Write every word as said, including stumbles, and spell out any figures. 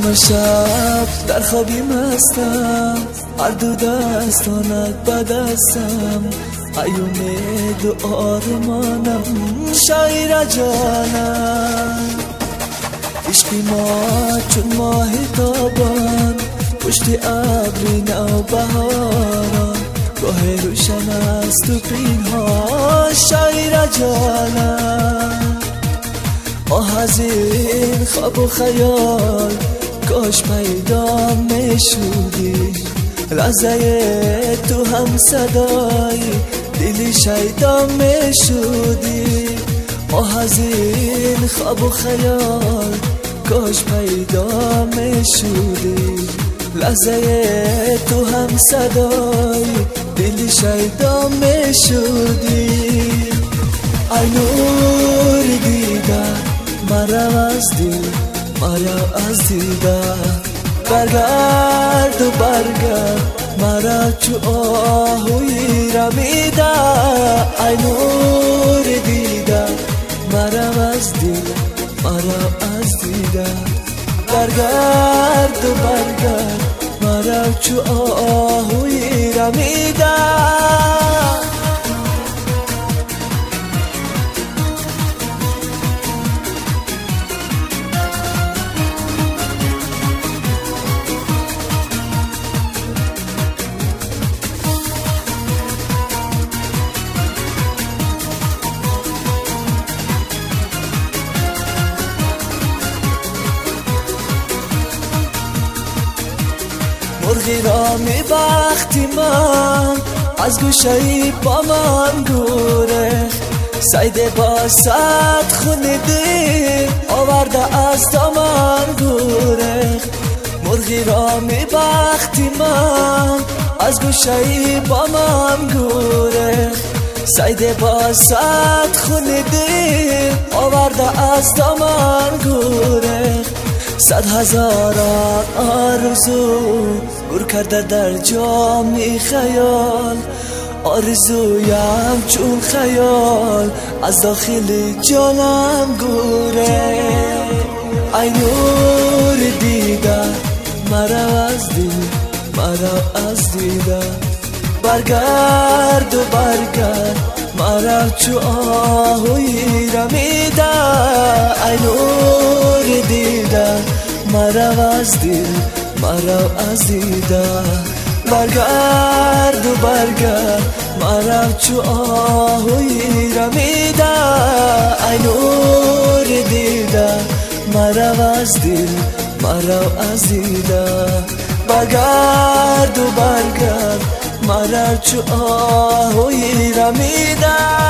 و شب در خوابی مستم، هر دو دستانت بدستم، ایومید و آرمانم شاعر جانم. عشقی ما چون ماه تابان، پشت ابری نو بهاران، گاه روشن است تو پینهان شاعر جانم. آه از این خواب و خیال کاش پیدا میشودی، لحظه تو هم صدای دلی شیدا میشودی. آه از این خواب و خیال کاش پیدا میشودی، لحظه تو هم صدای دلی شیدا میشودی. ای نور دیدن مرا از دل، مرا از دیدن، برگرد و برگرد مرا چو آهوی رمیده. ای نور دیدن مرا از دل، مرا از دیدن، برگرد و برگرد مرا چو آهوی رمیده. مرغی را می بختی من از گوشه با من گورخ، سید با صد خون دل آورده از دامن گورخ. مرغی را می بختی من از گوشه با من گورخ، سید با صد خون دل آورده از دامن گورخ. صد هزاران آرزو گر کرده در جامی خیال، آرزویم چون خیال از داخل جانم گوره. ای نور دیدن مرا از دل، مرا از دیدن، برگرد و برگرد مرا چو آهوی رمیده. ای نور دیدن مرا از دل، مرا از دیدن، برگرد و برگرد مرا چو آهوی رمیده. ای نور دیدن مرا از دل، مرا از دیدن، برگرد و برگرد مرا چو آهوی رمیده.